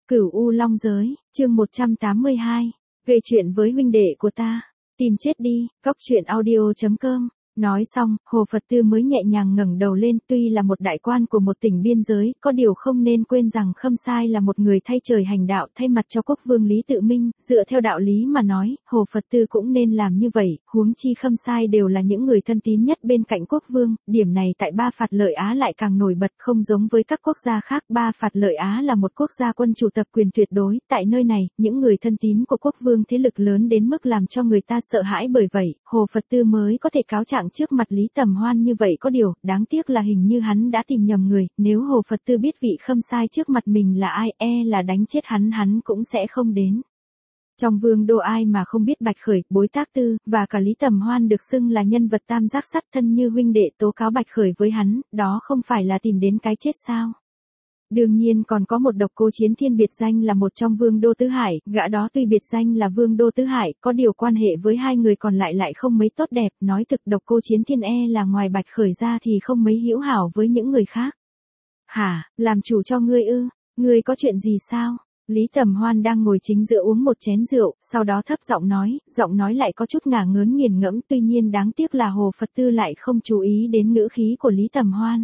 Cửu U Long Giới, chương 182. Gây chuyện với huynh đệ của ta. Tìm chết đi, cóc truyện audio.com. Nói xong, Hồ Phật Tư mới nhẹ nhàng ngẩng đầu lên, tuy là một đại quan của một tỉnh biên giới, có điều không nên quên rằng Khâm Sai là một người thay trời hành đạo, thay mặt cho quốc vương Lý Tự Minh, dựa theo đạo lý mà nói, Hồ Phật Tư cũng nên làm như vậy, huống chi Khâm Sai đều là những người thân tín nhất bên cạnh quốc vương, điểm này tại Ba Phạt Lợi Á lại càng nổi bật, không giống với các quốc gia khác. Ba Phạt Lợi Á là một quốc gia quân chủ tập quyền tuyệt đối, tại nơi này, những người thân tín của quốc vương thế lực lớn đến mức làm cho người ta sợ hãi, bởi vậy, Hồ Phật Tư mới có thể cáo trạng trước mặt Lý Tầm Hoan như vậy. Có điều, đáng tiếc là hình như hắn đã tìm nhầm người, nếu Hồ Phật Tư biết vị Khâm Sai trước mặt mình là ai, là đánh chết hắn cũng sẽ không đến. Trong vương đô ai mà không biết Bạch Khởi, Bối Tác Tư, và cả Lý Tầm Hoan được xưng là nhân vật tam giác sắt thân như huynh đệ, tố cáo Bạch Khởi với hắn, đó không phải là tìm đến cái chết sao? Đương nhiên còn có một Độc Cô Chiến Thiên biệt danh là một trong vương đô tứ hải, gã đó tuy biệt danh là vương đô tứ hải, có điều quan hệ với hai người còn lại không mấy tốt đẹp, nói thực Độc Cô Chiến Thiên là ngoài Bạch Khởi ra thì không mấy hữu hảo với những người khác. Hả, làm chủ cho ngươi ư, ngươi có chuyện gì sao? Lý Tầm Hoan đang ngồi chính giữa uống một chén rượu, sau đó thấp giọng nói lại có chút ngả ngớn nghiền ngẫm, tuy nhiên đáng tiếc là Hồ Phật Tư lại không chú ý đến ngữ khí của Lý Tầm Hoan.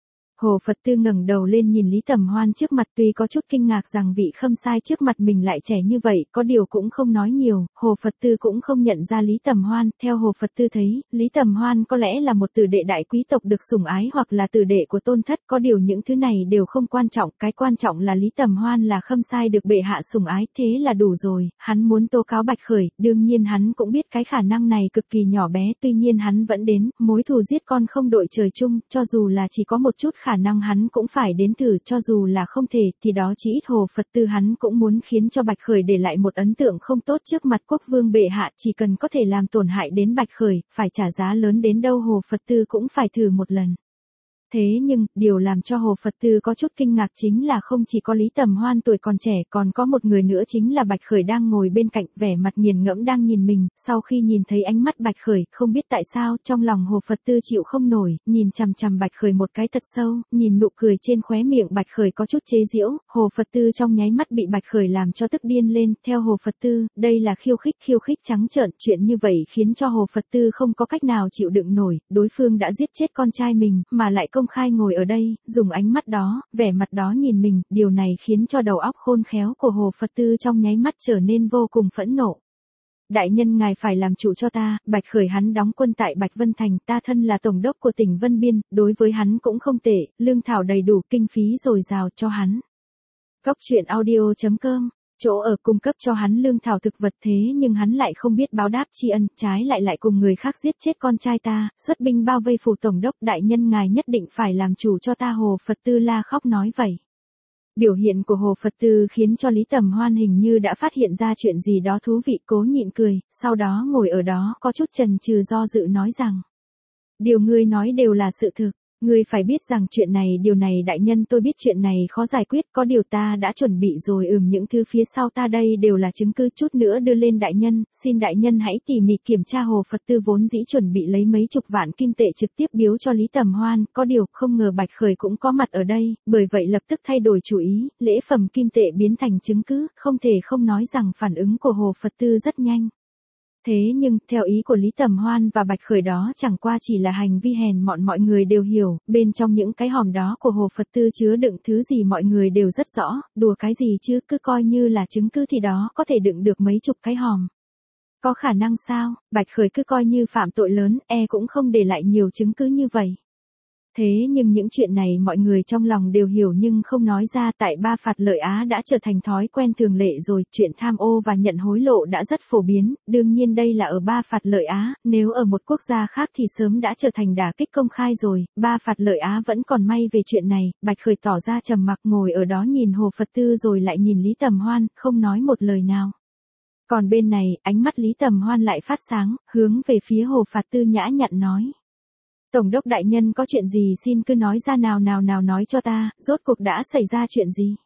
Hồ Phật Tư ngẩng đầu lên nhìn Lý Tầm Hoan trước mặt, tuy có chút kinh ngạc rằng vị Khâm Sai trước mặt mình lại trẻ như vậy, có điều cũng không nói nhiều. Hồ Phật Tư cũng không nhận ra Lý Tầm Hoan, theo Hồ Phật Tư thấy, Lý Tầm Hoan có lẽ là một tử đệ đại quý tộc được sủng ái hoặc là tử đệ của tôn thất, có điều những thứ này đều không quan trọng, cái quan trọng là Lý Tầm Hoan là Khâm Sai được bệ hạ sủng ái, thế là đủ rồi. Hắn muốn tố cáo Bạch Khởi, đương nhiên hắn cũng biết cái khả năng này cực kỳ nhỏ bé, tuy nhiên hắn vẫn đến, mối thù giết con không đội trời chung, cho dù là chỉ có một chút khả năng hắn cũng phải đến thử, cho dù là không thể, thì đó chỉ ít Hồ Phật Tư hắn cũng muốn khiến cho Bạch Khởi để lại một ấn tượng không tốt trước mặt quốc vương bệ hạ, chỉ cần có thể làm tổn hại đến Bạch Khởi, phải trả giá lớn đến đâu Hồ Phật Tư cũng phải thử một lần. Thế nhưng, điều làm cho Hồ Phật Tư có chút kinh ngạc chính là không chỉ có Lý Tầm Hoan tuổi còn trẻ, còn có một người nữa chính là Bạch Khởi đang ngồi bên cạnh, vẻ mặt nghiền ngẫm đang nhìn mình. Sau khi nhìn thấy ánh mắt Bạch Khởi, không biết tại sao, trong lòng Hồ Phật Tư chịu không nổi, nhìn chằm chằm Bạch Khởi một cái thật sâu, nhìn nụ cười trên khóe miệng Bạch Khởi có chút chế giễu, Hồ Phật Tư trong nháy mắt bị Bạch Khởi làm cho tức điên lên. Theo Hồ Phật Tư, đây là khiêu khích trắng trợn, chuyện như vậy khiến cho Hồ Phật Tư không có cách nào chịu đựng nổi, đối phương đã giết chết con trai mình, mà lại công khai ngồi ở đây, dùng ánh mắt đó, vẻ mặt đó nhìn mình, điều này khiến cho đầu óc khôn khéo của Hồ Phật Tư trong nháy mắt trở nên vô cùng phẫn nộ. Đại nhân ngài phải làm chủ cho ta, Bạch Khởi hắn đóng quân tại Bạch Vân Thành, ta thân là tổng đốc của tỉnh Vân Biên, đối với hắn cũng không tệ, lương thảo đầy đủ, kinh phí dồi dào cho hắn. Cóc truyện audio.com. Chỗ ở cung cấp cho hắn lương thảo thực vật, thế nhưng hắn lại không biết báo đáp tri ân, trái lại cùng người khác giết chết con trai ta, xuất binh bao vây phủ tổng đốc, đại nhân ngài nhất định phải làm chủ cho ta. Hồ Phật Tư la khóc nói vậy. Biểu hiện của Hồ Phật Tư khiến cho Lý Tầm Hoan hình như đã phát hiện ra chuyện gì đó thú vị, cố nhịn cười, sau đó ngồi ở đó có chút chần chừ do dự nói rằng: điều ngươi nói đều là sự thực. Ngươi phải biết rằng điều này đại nhân tôi biết chuyện này khó giải quyết, có điều ta đã chuẩn bị rồi, những thứ phía sau ta đây đều là chứng cứ, chút nữa đưa lên đại nhân, xin đại nhân hãy tỉ mỉ kiểm tra. Hồ Phật Tư vốn dĩ chuẩn bị lấy mấy chục vạn kim tệ trực tiếp biếu cho Lý Tầm Hoan, có điều không ngờ Bạch Khởi cũng có mặt ở đây, bởi vậy lập tức thay đổi chủ ý, lễ phẩm kim tệ biến thành chứng cứ, không thể không nói rằng phản ứng của Hồ Phật Tư rất nhanh. Thế nhưng, theo ý của Lý Tầm Hoan và Bạch Khởi đó chẳng qua chỉ là hành vi hèn mọn, mọi người đều hiểu, bên trong những cái hòm đó của Hồ Phật Tư chứa đựng thứ gì mọi người đều rất rõ, đùa cái gì chứ, cứ coi như là chứng cứ thì đó có thể đựng được mấy chục cái hòm. Có khả năng sao, Bạch Khởi cứ coi như phạm tội lớn, cũng không để lại nhiều chứng cứ như vậy. Thế nhưng những chuyện này mọi người trong lòng đều hiểu nhưng không nói ra, tại Ba Phạt Lợi Á đã trở thành thói quen thường lệ rồi, chuyện tham ô và nhận hối lộ đã rất phổ biến, đương nhiên đây là ở Ba Phạt Lợi Á, nếu ở một quốc gia khác thì sớm đã trở thành đả kích công khai rồi. Ba Phạt Lợi Á vẫn còn may về chuyện này. Bạch Khởi tỏ ra trầm mặc ngồi ở đó nhìn Hồ Phật Tư rồi lại nhìn Lý Tầm Hoan, không nói một lời nào. Còn bên này, ánh mắt Lý Tầm Hoan lại phát sáng, hướng về phía Hồ Phật Tư nhã nhặn nói: tổng đốc đại nhân có chuyện gì xin cứ nói ra nào nói cho ta, rốt cuộc đã xảy ra chuyện gì?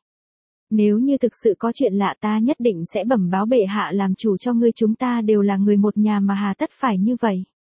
Nếu như thực sự có chuyện lạ ta nhất định sẽ bẩm báo bệ hạ làm chủ cho ngươi, chúng ta đều là người một nhà mà hà tất phải như vậy.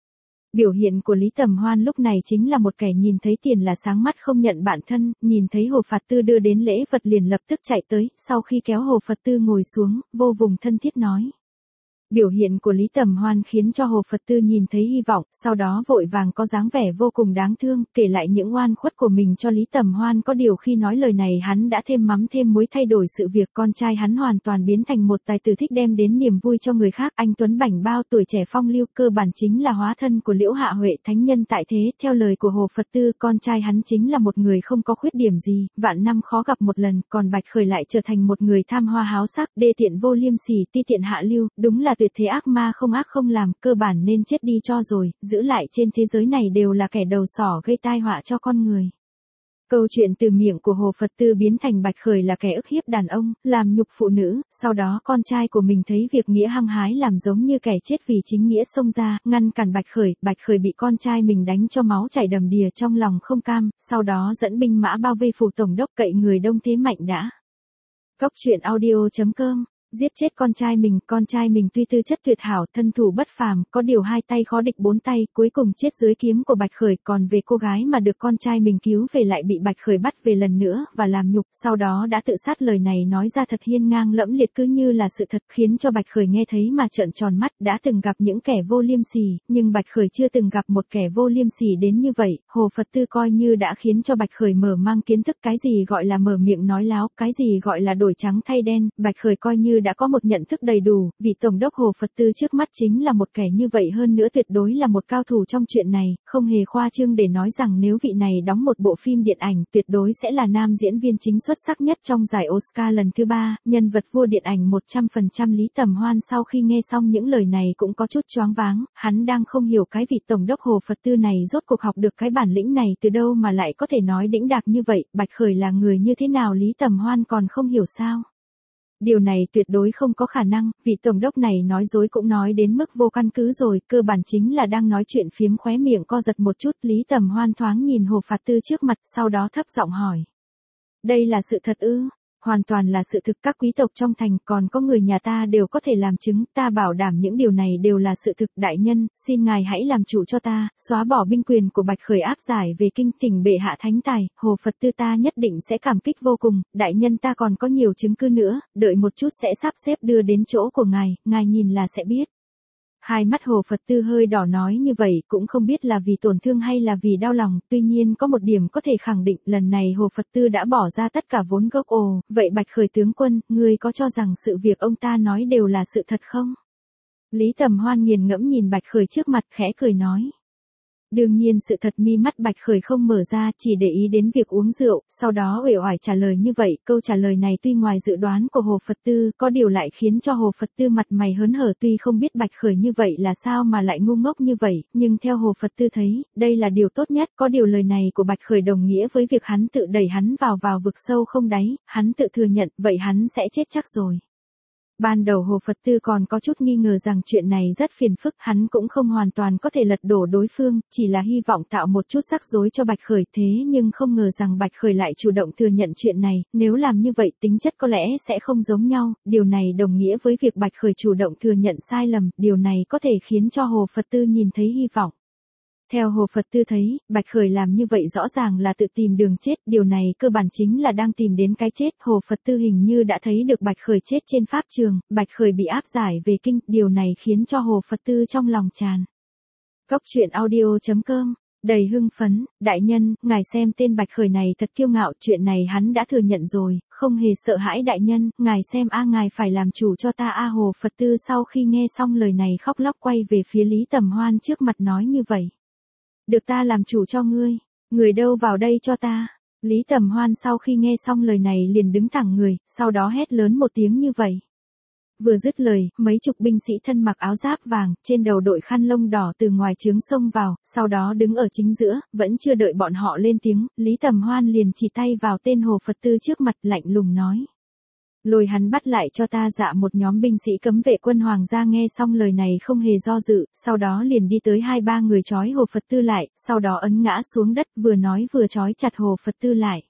Biểu hiện của Lý Tầm Hoan lúc này chính là một kẻ nhìn thấy tiền là sáng mắt không nhận bạn thân, nhìn thấy Hồ Phạt Tư đưa đến lễ vật liền lập tức chạy tới, sau khi kéo Hồ Phật Tư ngồi xuống, vô cùng thân thiết nói. Biểu hiện của Lý Tầm Hoan khiến cho Hồ Phật Tư nhìn thấy hy vọng, sau đó vội vàng có dáng vẻ vô cùng đáng thương, kể lại những oan khuất của mình cho Lý Tầm Hoan. Có điều khi nói lời này hắn đã thêm mắm thêm muối, thay đổi sự việc. Con trai hắn hoàn toàn biến thành một tài tử thích đem đến niềm vui cho người khác. Anh tuấn bảnh bao, tuổi trẻ phong lưu, cơ bản chính là hóa thân của Liễu Hạ Huệ, thánh nhân tại thế. Theo lời của Hồ Phật Tư, con trai hắn chính là một người không có khuyết điểm gì, vạn năm khó gặp một lần. Còn Bạch Khởi lại trở thành một người tham hoa háo sắc, đê tiện vô liêm sỉ, ti tiện hạ lưu, đúng là tuyệt thế ác ma, không ác không làm, cơ bản nên chết đi cho rồi, giữ lại trên thế giới này đều là kẻ đầu sỏ gây tai họa cho con người. Câu chuyện từ miệng của Hồ Phật Tư biến thành Bạch Khởi là kẻ ức hiếp đàn ông, làm nhục phụ nữ, sau đó con trai của mình thấy việc nghĩa hăng hái làm giống như kẻ chết vì chính nghĩa xông ra, ngăn cản Bạch Khởi bị con trai mình đánh cho máu chảy đầm đìa, trong lòng không cam, sau đó dẫn binh mã bao vây phủ tổng đốc, cậy người đông thế mạnh đã. Cóc truyện audio.com Giết chết con trai mình tuy tư chất tuyệt hảo, thân thủ bất phàm, có điều hai tay khó địch bốn tay, cuối cùng chết dưới kiếm của Bạch Khởi. Còn về cô gái mà được con trai mình cứu về lại bị Bạch Khởi bắt về lần nữa và làm nhục, sau đó đã tự sát. Lời này nói ra thật hiên ngang lẫm liệt, cứ như là sự thật, khiến cho Bạch Khởi nghe thấy mà trợn tròn mắt. Đã từng gặp những kẻ vô liêm sỉ, nhưng Bạch Khởi chưa từng gặp một kẻ vô liêm sỉ đến như vậy. Hồ Phật Tư coi như đã khiến cho Bạch Khởi mở mang kiến thức, cái gì gọi là mở miệng nói láo, cái gì gọi là đổi trắng thay đen. Bạch Khởi coi như đã có một nhận thức đầy đủ, vị tổng đốc Hồ Phật Tư trước mắt chính là một kẻ như vậy, hơn nữa tuyệt đối là một cao thủ trong chuyện này, không hề khoa trương để nói rằng nếu vị này đóng một bộ phim điện ảnh, tuyệt đối sẽ là nam diễn viên chính xuất sắc nhất trong giải Oscar lần thứ 3, nhân vật vua điện ảnh 100%. Lý Tầm Hoan sau khi nghe xong những lời này cũng có chút choáng váng, hắn đang không hiểu cái vị tổng đốc Hồ Phật Tư này rốt cuộc học được cái bản lĩnh này từ đâu mà lại có thể nói đĩnh đạc như vậy. Bạch Khởi là người như thế nào Lý Tầm Hoan còn không hiểu sao? Điều này tuyệt đối không có khả năng, vị tổng đốc này nói dối cũng nói đến mức vô căn cứ rồi, cơ bản chính là đang nói chuyện phiếm. Khóe miệng co giật một chút, Lý Tầm Hoan thoáng nhìn Hồ Phạt Tư trước mặt, sau đó thấp giọng hỏi. Đây là sự thật ư? Hoàn toàn là sự thực, các quý tộc trong thành còn có người nhà ta đều có thể làm chứng, ta bảo đảm những điều này đều là sự thực. Đại nhân, xin ngài hãy làm chủ cho ta, xóa bỏ binh quyền của Bạch Khởi, áp giải về kinh, thỉnh bệ hạ thánh tài. Hồ Phật Tư ta nhất định sẽ cảm kích vô cùng, đại nhân ta còn có nhiều chứng cứ nữa, đợi một chút sẽ sắp xếp đưa đến chỗ của ngài nhìn là sẽ biết. Hai mắt Hồ Phật Tư hơi đỏ, nói như vậy cũng không biết là vì tổn thương hay là vì đau lòng, tuy nhiên có một điểm có thể khẳng định, lần này Hồ Phật Tư đã bỏ ra tất cả vốn gốc. Ồ, vậy Bạch Khởi tướng quân, ngươi có cho rằng sự việc ông ta nói đều là sự thật không? Lý Tầm Hoan nghiền ngẫm nhìn Bạch Khởi trước mặt, khẽ cười nói. Đương nhiên sự thật. Mi mắt Bạch Khởi không mở ra, chỉ để ý đến việc uống rượu, sau đó uể oải trả lời như vậy. Câu trả lời này tuy ngoài dự đoán của Hồ Phật Tư, có điều lại khiến cho Hồ Phật Tư mặt mày hớn hở. Tuy không biết Bạch Khởi như vậy là sao mà lại ngu ngốc như vậy, nhưng theo Hồ Phật Tư thấy, đây là điều tốt nhất. Có điều lời này của Bạch Khởi đồng nghĩa với việc hắn tự đẩy hắn vào vực sâu không đáy, hắn tự thừa nhận, vậy hắn sẽ chết chắc rồi. Ban đầu Hồ Phật Tư còn có chút nghi ngờ rằng chuyện này rất phiền phức, hắn cũng không hoàn toàn có thể lật đổ đối phương, chỉ là hy vọng tạo một chút rắc rối cho Bạch Khởi. Thế nhưng không ngờ rằng Bạch Khởi lại chủ động thừa nhận chuyện này, nếu làm như vậy tính chất có lẽ sẽ không giống nhau, điều này đồng nghĩa với việc Bạch Khởi chủ động thừa nhận sai lầm, điều này có thể khiến cho Hồ Phật Tư nhìn thấy hy vọng. Theo Hồ Phật Tư thấy, Bạch Khởi làm như vậy rõ ràng là tự tìm đường chết, điều này cơ bản chính là đang tìm đến cái chết. Hồ Phật Tư hình như đã thấy được Bạch Khởi chết trên pháp trường, Bạch Khởi bị áp giải về kinh, điều này khiến cho Hồ Phật Tư trong lòng tràn. Cóc truyện audio.com Đầy hưng phấn, đại nhân, ngài xem tên Bạch Khởi này thật kiêu ngạo, chuyện này hắn đã thừa nhận rồi, không hề sợ hãi. Đại nhân, ngài xem ngài phải làm chủ cho ta Hồ Phật Tư sau khi nghe xong lời này khóc lóc quay về phía Lý Tầm Hoan trước mặt nói như vậy. Được ta làm chủ cho ngươi, người đâu vào đây cho ta. Lý Tầm Hoan sau khi nghe xong lời này liền đứng thẳng người, sau đó hét lớn một tiếng như vậy. Vừa dứt lời, mấy chục binh sĩ thân mặc áo giáp vàng, trên đầu đội khăn lông đỏ từ ngoài trướng xông vào, sau đó đứng ở chính giữa, vẫn chưa đợi bọn họ lên tiếng, Lý Tầm Hoan liền chỉ tay vào tên Hồ Phật Tư trước mặt, lạnh lùng nói. Lôi hắn bắt lại cho ta. Dạ, một nhóm binh sĩ cấm vệ quân hoàng gia nghe xong lời này không hề do dự, sau đó liền đi tới 2-3 người trói Hồ Phật Tư lại, sau đó ấn ngã xuống đất, vừa nói vừa trói chặt Hồ Phật Tư lại.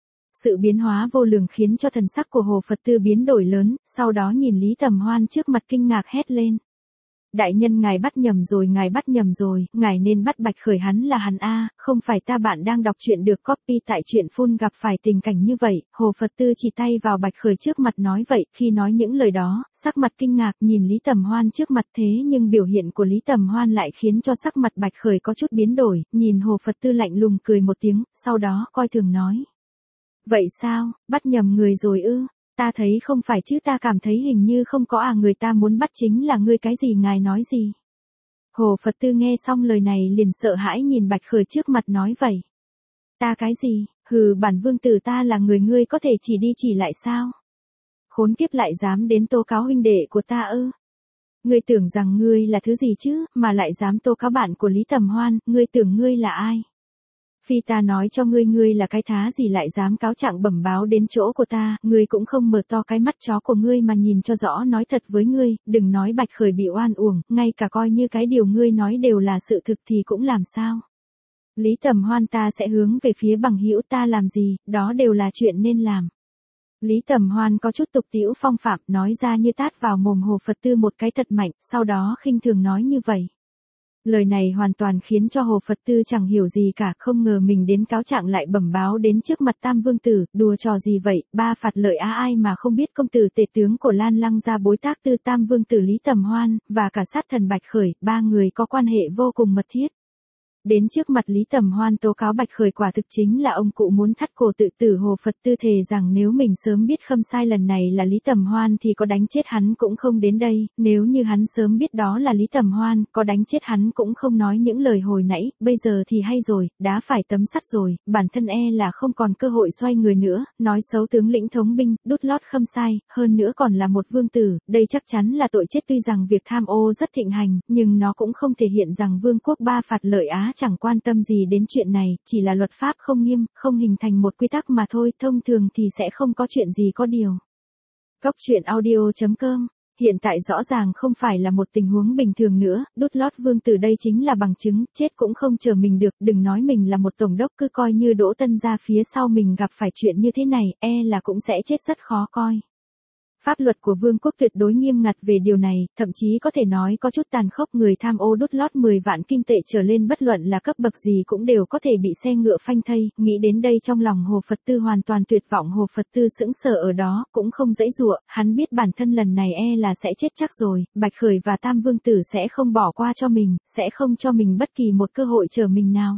Sự biến hóa vô lường khiến cho thần sắc của Hồ Phật Tư biến đổi lớn, sau đó nhìn Lý Tầm Hoan trước mặt kinh ngạc hét lên. Đại nhân ngài bắt nhầm rồi, ngài nên bắt Bạch Khởi, hắn là hắn a, không phải ta. Bạn đang đọc truyện được copy tại truyện phun. Gặp phải tình cảnh như vậy, Hồ Phật Tư chỉ tay vào Bạch Khởi trước mặt nói vậy, khi nói những lời đó, sắc mặt kinh ngạc nhìn Lý Tầm Hoan trước mặt, thế nhưng biểu hiện của Lý Tầm Hoan lại khiến cho sắc mặt Bạch Khởi có chút biến đổi, nhìn Hồ Phật Tư lạnh lùng cười một tiếng, sau đó coi thường nói. Vậy sao, bắt nhầm người rồi ư? Ta thấy không phải chứ, ta cảm thấy hình như không có người ta muốn bắt chính là ngươi. Cái gì, ngài nói gì? Hồ Phật Tư nghe xong lời này liền sợ hãi nhìn Bạch Khởi trước mặt nói vậy. Ta cái gì, hừ, bản vương tử ta là người, ngươi có thể chỉ đi chỉ lại sao? Khốn kiếp, lại dám đến tố cáo huynh đệ của ta ư? Ngươi tưởng rằng ngươi là thứ gì chứ, mà lại dám tố cáo bạn của Lý Tầm Hoan, ngươi tưởng ngươi là ai? Phi, ta nói cho ngươi, ngươi là cái thá gì lại dám cáo trạng bẩm báo đến chỗ của ta, ngươi cũng không mở to cái mắt chó của ngươi mà nhìn cho rõ. Nói thật với ngươi, đừng nói Bạch Khởi bị oan uổng, ngay cả coi như cái điều ngươi nói đều là sự thực thì cũng làm sao? Lý Tầm Hoan ta sẽ hướng về phía bằng hữu ta làm gì, đó đều là chuyện nên làm. Lý Tầm Hoan có chút tục tĩu phong phạm, nói ra như tát vào mồm Hồ Phật Tư một cái thật mạnh, sau đó khinh thường nói như vậy. Lời này hoàn toàn khiến cho Hồ Phật Tư chẳng hiểu gì cả, không ngờ mình đến cáo trạng lại bẩm báo đến trước mặt Tam Vương Tử, đùa trò gì vậy, ba phạt lợi ai mà không biết. Công tử tể tướng của Lan Lăng gia bối tác tư Tam Vương Tử Lý Tầm Hoan, và cả sát thần Bạch Khởi, ba người có quan hệ vô cùng mật thiết. Đến trước mặt Lý Tầm Hoan tố cáo Bạch Khởi quả thực chính là ông cụ muốn thắt cổ tự tử. Hồ Phật Tư thề rằng nếu mình sớm biết khâm sai lần này là Lý Tầm Hoan thì có đánh chết hắn cũng không đến đây, nếu như hắn sớm biết đó là Lý Tầm Hoan, có đánh chết hắn cũng không nói những lời hồi nãy. Bây giờ thì hay rồi, đá phải tấm sắt rồi, bản thân là không còn cơ hội xoay người nữa, nói xấu tướng lĩnh thống binh, đút lót khâm sai, hơn nữa còn là một vương tử, đây chắc chắn là tội chết. Tuy rằng việc tham ô rất thịnh hành, nhưng nó cũng không thể hiện rằng vương quốc ba phạt lợi chẳng quan tâm gì đến chuyện này, chỉ là luật pháp không nghiêm, không hình thành một quy tắc mà thôi, thông thường thì sẽ không có chuyện gì có điều. Góc truyện audio.com, hiện tại rõ ràng không phải là một tình huống bình thường nữa, đút lót vương tử đây chính là bằng chứng, chết cũng không chờ mình được, đừng nói mình là một tổng đốc, cứ coi như Đỗ Tân gia phía sau mình gặp phải chuyện như thế này, là cũng sẽ chết rất khó coi. Pháp luật của vương quốc tuyệt đối nghiêm ngặt về điều này, thậm chí có thể nói có chút tàn khốc. Người tham ô đút lót 10 vạn kim tệ trở lên bất luận là cấp bậc gì cũng đều có thể bị xe ngựa phanh thây. Nghĩ đến đây trong lòng Hồ Phật Tư hoàn toàn tuyệt vọng. Hồ Phật Tư sững sờ ở đó, cũng không giãy giụa, hắn biết bản thân lần này là sẽ chết chắc rồi, Bạch Khởi và Tam Vương Tử sẽ không bỏ qua cho mình, sẽ không cho mình bất kỳ một cơ hội trở mình nào.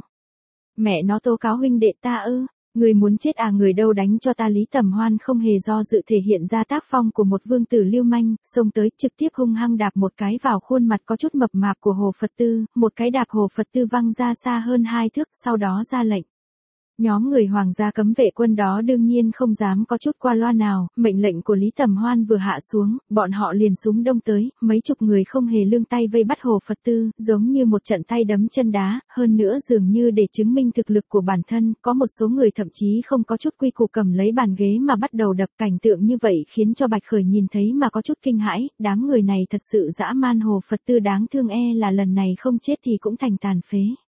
Mẹ nó, tố cáo huynh đệ ta ư? Người muốn chết người đâu đánh cho ta. Lý Tầm Hoan không hề do dự thể hiện ra tác phong của một vương tử lưu manh, xông tới trực tiếp hung hăng đạp một cái vào khuôn mặt có chút mập mạp của Hồ Phật Tư, một cái đạp Hồ Phật Tư văng ra xa hơn 2 thước, sau đó ra lệnh. Nhóm người hoàng gia cấm vệ quân đó đương nhiên không dám có chút qua loa nào, mệnh lệnh của Lý Tầm Hoan vừa hạ xuống, bọn họ liền súng đông tới, mấy chục người không hề lương tay vây bắt Hồ Phật Tư, giống như một trận tay đấm chân đá, hơn nữa dường như để chứng minh thực lực của bản thân, có một số người thậm chí không có chút quy củ cầm lấy bàn ghế mà bắt đầu đập. Cảnh tượng như vậy khiến cho Bạch Khởi nhìn thấy mà có chút kinh hãi, đám người này thật sự dã man. Hồ Phật Tư đáng thương, là lần này không chết thì cũng thành tàn phế.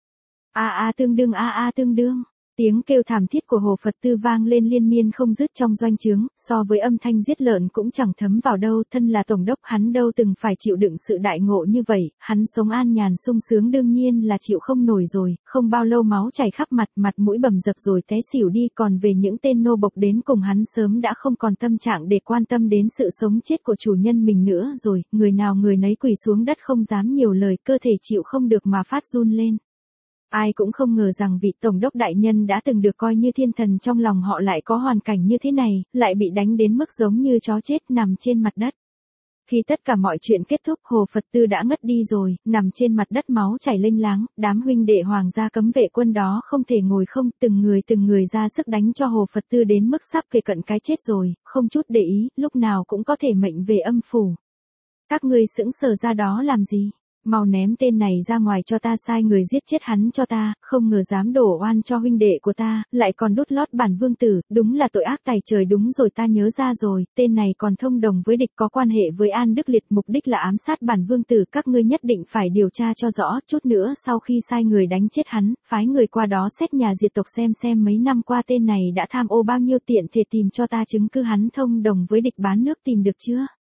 Tương đương. Tiếng kêu thảm thiết của Hồ Phật Tư vang lên liên miên không dứt trong doanh trướng, so với âm thanh giết lợn cũng chẳng thấm vào đâu. Thân là tổng đốc, hắn đâu từng phải chịu đựng sự đại ngộ như vậy, hắn sống an nhàn sung sướng đương nhiên là chịu không nổi rồi, không bao lâu máu chảy khắp mặt, mặt mũi bầm dập rồi té xỉu đi. Còn về những tên nô bộc đến cùng, hắn sớm đã không còn tâm trạng để quan tâm đến sự sống chết của chủ nhân mình nữa rồi, người nào người nấy quỳ xuống đất không dám nhiều lời, cơ thể chịu không được mà phát run lên. Ai cũng không ngờ rằng vị tổng đốc đại nhân đã từng được coi như thiên thần trong lòng họ lại có hoàn cảnh như thế này, lại bị đánh đến mức giống như chó chết nằm trên mặt đất. Khi tất cả mọi chuyện kết thúc, Hồ Phật Tư đã ngất đi rồi, nằm trên mặt đất máu chảy lênh láng, đám huynh đệ hoàng gia cấm vệ quân đó không thể ngồi không, từng người ra sức đánh cho Hồ Phật Tư đến mức sắp kề cận cái chết rồi, không chút để ý, lúc nào cũng có thể mệnh về âm phủ. Các ngươi sững sờ ra đó làm gì? Mau ném tên này ra ngoài cho ta, sai người giết chết hắn cho ta, không ngờ dám đổ oan cho huynh đệ của ta, lại còn đút lót bản vương tử, đúng là tội ác tày trời. Đúng rồi, ta nhớ ra rồi, tên này còn thông đồng với địch, có quan hệ với An Đức Liệt, mục đích là ám sát bản vương tử. Các ngươi nhất định phải điều tra cho rõ, chút nữa sau khi sai người đánh chết hắn, phái người qua đó xét nhà diệt tộc xem mấy năm qua tên này đã tham ô bao nhiêu, tiện thể tìm cho ta chứng cứ hắn thông đồng với địch bán nước, tìm được chưa?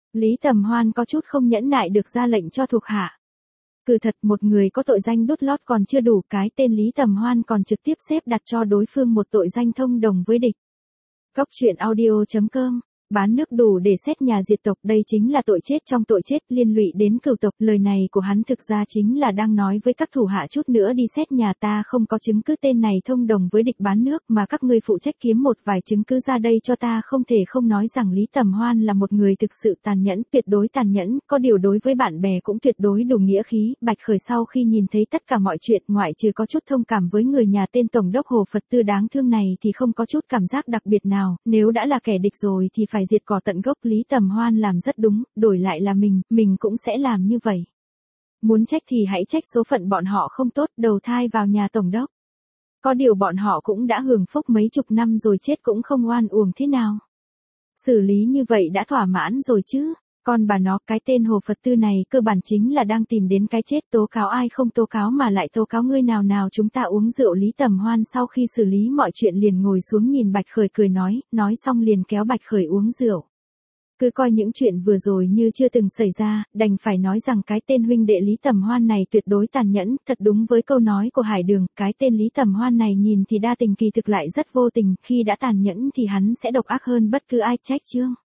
Lý Tầm Hoan có chút không nhẫn nại được ra lệnh cho thuộc hạ. Cứ thật, một người có tội danh đút lót còn chưa đủ, cái tên Lý Tầm Hoan còn trực tiếp xếp đặt cho đối phương một tội danh thông đồng với địch. Góc truyện audio.com, bán nước đủ để xét nhà diệt tộc, đây chính là tội chết trong tội chết, liên lụy đến cửu tộc. Lời này của hắn thực ra chính là đang nói với các thủ hạ chút nữa đi xét nhà ta không có chứng cứ tên này thông đồng với địch bán nước, mà các ngươi phụ trách kiếm một vài chứng cứ ra đây cho ta. Không thể không nói rằng Lý Tầm Hoan là một người thực sự tàn nhẫn, tuyệt đối tàn nhẫn, có điều đối với bạn bè cũng tuyệt đối đủ nghĩa khí. Bạch Khởi sau khi nhìn thấy tất cả mọi chuyện, ngoại trừ có chút thông cảm với người nhà tên Tổng đốc Hồ Phật Tư đáng thương này thì không có chút cảm giác đặc biệt nào, nếu đã là kẻ địch rồi thì phải diệt cỏ tận gốc. Lý Tầm Hoan làm rất đúng, đổi lại là mình cũng sẽ làm như vậy. Muốn trách thì hãy trách số phận bọn họ không tốt, đầu thai vào nhà Tổng đốc. Có điều bọn họ cũng đã hưởng phúc mấy chục năm rồi, chết cũng không oan uổng thế nào. Xử lý như vậy đã thỏa mãn rồi chứ. Còn bà nó, cái tên Hồ Phật Tư này cơ bản chính là đang tìm đến cái chết, tố cáo ai không tố cáo mà lại tố cáo ngươi. Nào nào chúng ta uống rượu. Lý Tầm Hoan sau khi xử lý mọi chuyện liền ngồi xuống nhìn Bạch Khởi cười nói xong liền kéo Bạch Khởi uống rượu. Cứ coi những chuyện vừa rồi như chưa từng xảy ra, đành phải nói rằng cái tên huynh đệ Lý Tầm Hoan này tuyệt đối tàn nhẫn, thật đúng với câu nói của Hải Đường, cái tên Lý Tầm Hoan này nhìn thì đa tình kỳ thực lại rất vô tình, khi đã tàn nhẫn thì hắn sẽ độc ác hơn bất cứ ai. Trách chương.